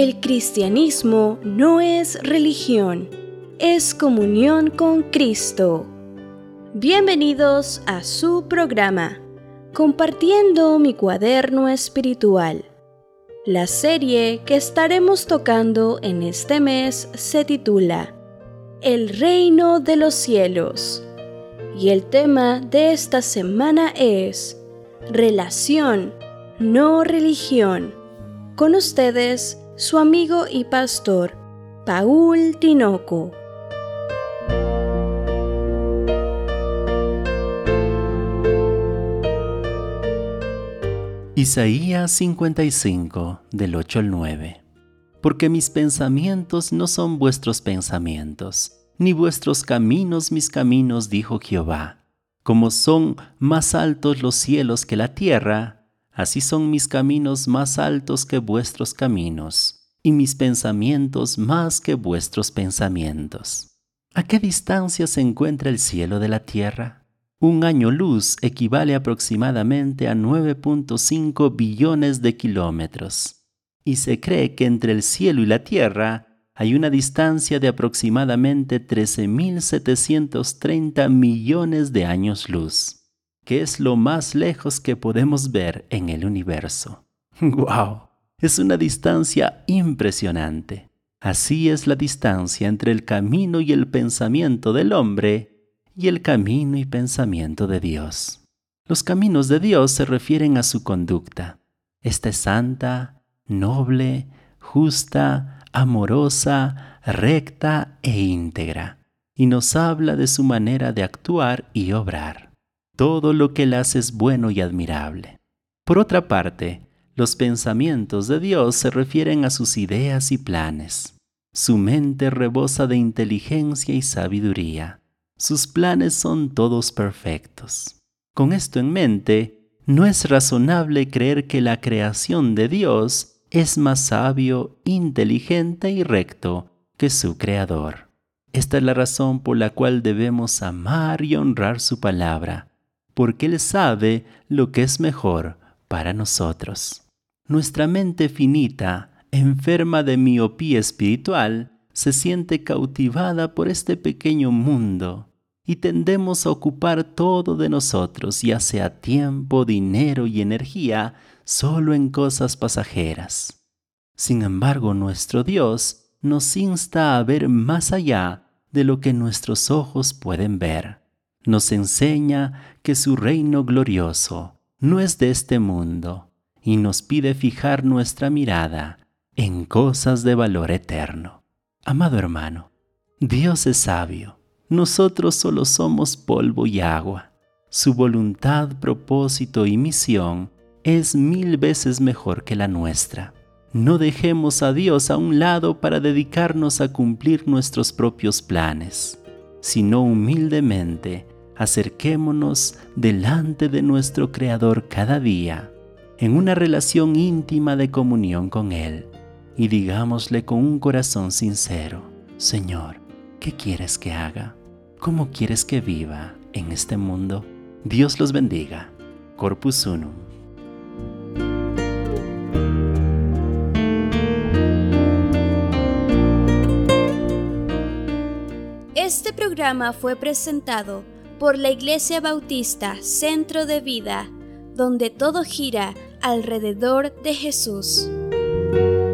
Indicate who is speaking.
Speaker 1: El cristianismo no es religión, es comunión con Cristo. Bienvenidos a su programa, Compartiendo mi cuaderno espiritual. La serie que estaremos tocando en este mes se titula El Reino de los Cielos. Y el tema de esta semana es Relación, no religión. Con ustedes, su amigo y pastor, Paul Tinoco.
Speaker 2: Isaías 55, del 8 al 9. Porque mis pensamientos no son vuestros pensamientos, ni vuestros caminos mis caminos, dijo Jehová. Como son más altos los cielos que la tierra, así son mis caminos más altos que vuestros caminos, y mis pensamientos más que vuestros pensamientos. ¿A qué distancia se encuentra el cielo de la tierra? Un año luz equivale aproximadamente a 9.5 billones de kilómetros, y se cree que entre el cielo y la tierra hay una distancia de aproximadamente 13.730 millones de años luz, que es lo más lejos que podemos ver en el universo. ¡Guau! Es una distancia impresionante. Así es la distancia entre el camino y el pensamiento del hombre y el camino y pensamiento de Dios. Los caminos de Dios se refieren a su conducta. Esta es santa, noble, justa, amorosa, recta e íntegra, y nos habla de su manera de actuar y obrar. Todo lo que Él hace es bueno y admirable. Por otra parte, los pensamientos de Dios se refieren a sus ideas y planes. Su mente rebosa de inteligencia y sabiduría. Sus planes son todos perfectos. Con esto en mente, no es razonable creer que la creación de Dios es más sabio, inteligente y recto que su Creador. Esta es la razón por la cual debemos amar y honrar su palabra, porque Él sabe lo que es mejor para nosotros. Nuestra mente finita, enferma de miopía espiritual, se siente cautivada por este pequeño mundo y tendemos a ocupar todo de nosotros, ya sea tiempo, dinero y energía, solo en cosas pasajeras. Sin embargo, nuestro Dios nos insta a ver más allá de lo que nuestros ojos pueden ver. Nos enseña que su reino glorioso no es de este mundo y nos pide fijar nuestra mirada en cosas de valor eterno. Amado hermano, Dios es sabio. Nosotros solo somos polvo y agua. Su voluntad, propósito y misión es 1000 veces mejor que la nuestra. No dejemos a Dios a un lado para dedicarnos a cumplir nuestros propios planes, sino humildemente acerquémonos delante de nuestro Creador cada día, en una relación íntima de comunión con Él, y digámosle con un corazón sincero: Señor, ¿qué quieres que haga? ¿Cómo quieres que viva en este mundo? Dios los bendiga. Corpus Unum.
Speaker 1: Este programa fue presentado por la Iglesia Bautista Centro de Vida, donde todo gira alrededor de Jesús.